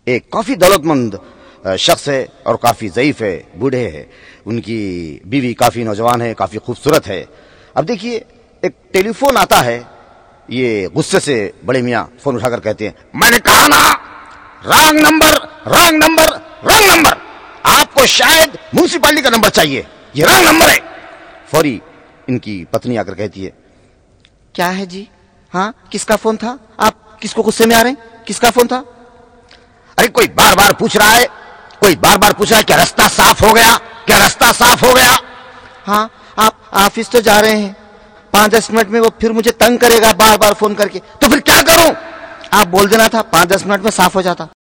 एक काफी दौलतमंद शख्स है और काफी ज़ईफ है, बूढ़े है। उनकी बीवी काफी नौजवान है, काफी खूबसूरत है। अब देखिए, एक टेलीफोन आता है। ये गुस्से से बड़े मियाँ फोन उठाकर कहते हैं, मैंने कहा ना, wrong number, wrong number, wrong number. आपको शायद म्युनिसिपैलिटी का नंबर चाहिए, ये रॉन्ग नंबर है। फौरी इनकी पत्नी आकर कहती है, क्या है जी? हाँ, किसका फोन था? आप किसको गुस्से में आ रहे हैं? किसका फोन था? अरे कोई बार बार पूछ रहा है, कोई बार बार पूछ रहा है, क्या रास्ता साफ हो गया? क्या रास्ता साफ हो गया? हाँ, आप ऑफिस तो जा रहे हैं, 5-10 मिनट में वो फिर मुझे तंग करेगा बार बार फोन करके, तो फिर क्या करूं? आप बोल देना था, 5-10 मिनट में साफ हो जाता।